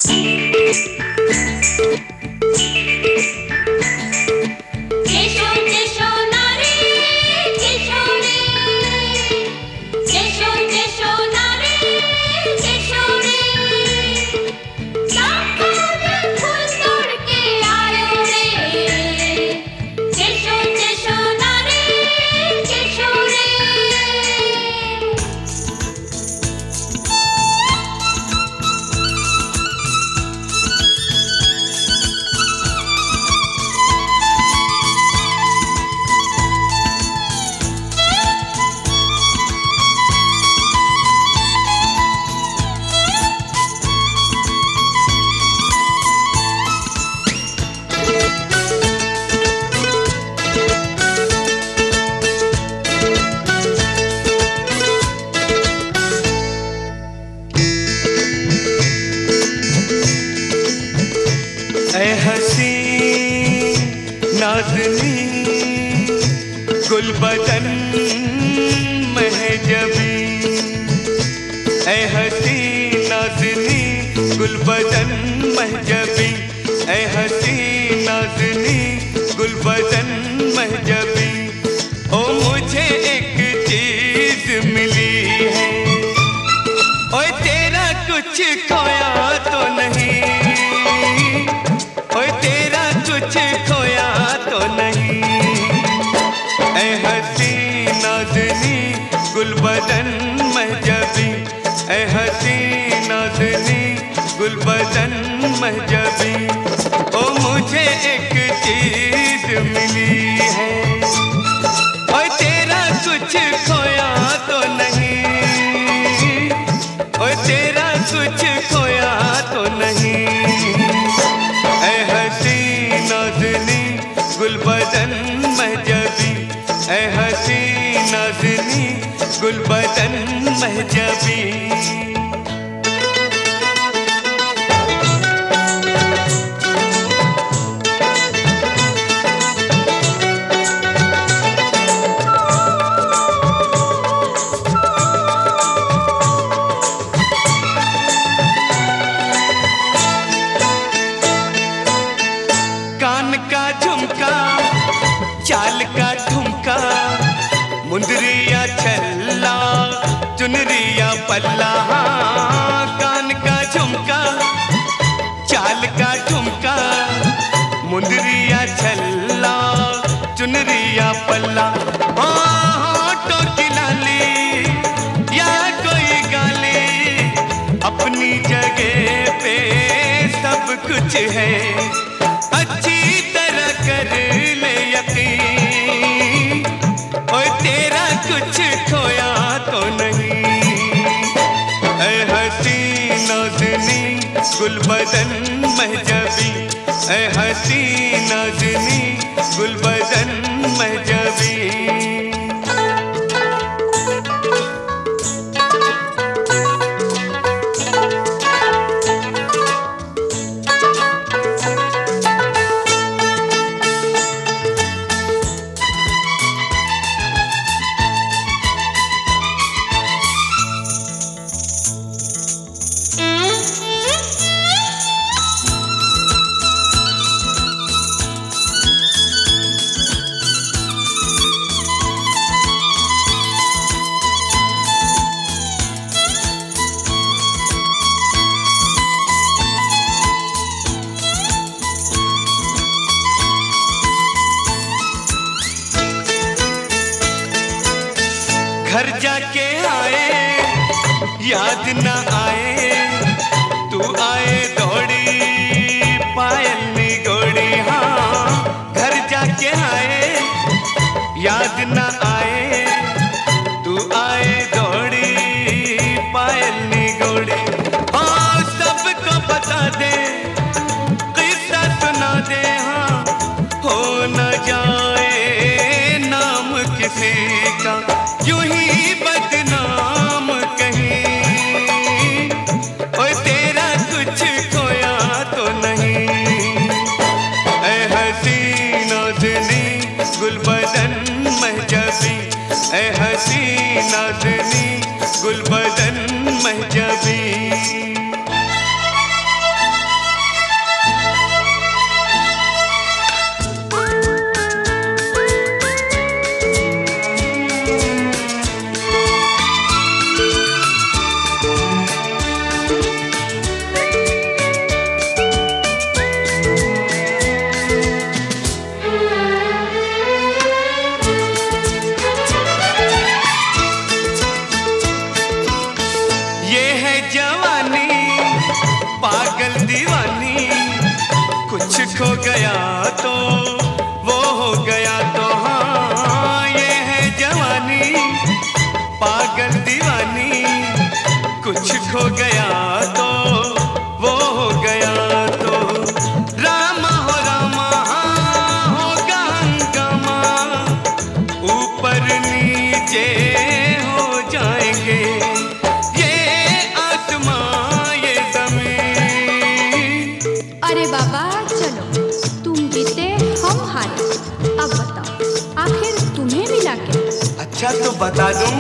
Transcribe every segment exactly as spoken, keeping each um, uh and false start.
नाज़नी गुलबदन महजबी, ऐ हसी नाज़नी गुलबदन महजबी, ऐ हसी नाज़नी गुलबदन महजबी। ओ मुझे एक चीज मिली है, ओए तेरा कुछ खोया तो नहीं, ओए तेरा कुछ खोया तो नहीं। ऐ हसी नाज़नी गुलबदन महजबी, ऐ हसी नाज़नी गुलबदन महजबी। ओ मुझे एक चीज मिली है, ओए तेरा कुछ खोया तो नहीं, ओए तेरा कुछ खोया तो नहीं। ऐ हसी नाज़नी गुलबदन महजबी, ऐ हसी नाज़नी गुलबदन महजबी। चाल का ठुमका, मुंदरिया छल्ला, चुनरिया पल्ला। कान का झुमका, चाल का ठुमका, मुंदरिया छल्ला, चुनरिया पल्ला। होठों की लाली या कोई गाली, अपनी जगह पे सब कुछ है। अच्छी तरह कर ले यकीन, ओए तेरा कुछ खोया तो नहीं। ऐ हसी नाज़नी गुलबदन महजबी, ऐ हसी नाज़नी गुलबदन महजबी। गया तो वो हो गया तो रामा हो रामा होगा हंगामा, ऊपर नीचे हो जाएंगे ये आसमां ये जमीन। अरे बाबा चलो, तुम जीते हम हारे। अब बताओ आखिर तुम्हें मिला क्या? अच्छा तो बता दूं,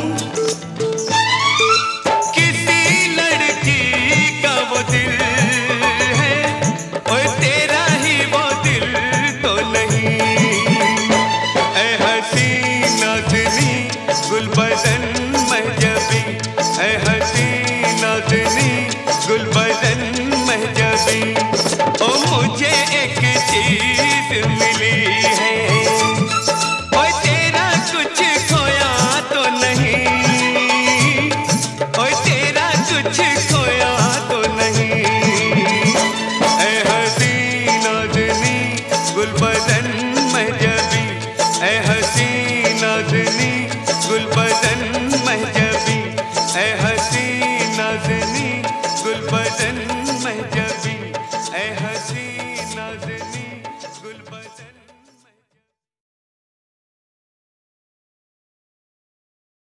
किसी लड़की का वो दिल है, और तेरा ही वो दिल तो नहीं। ऐ हसीन नाज़नी गुलबदन महजबी, ऐ हसीन नाज़नी गुलबदन महजबी, ओ मुझे एक चीज मिली है, और तेरा कुछ खोया तो नहीं, और तेरा कुछ खोया तो नहीं। ऐ हसीन नाज़नी गुलबदन महजबी, ऐ हसीन नाज़नी गुलबदन महजबी, ऐ हसीन नाज़नी गुलबदन महजबी, ऐ हसीन नाज़नी।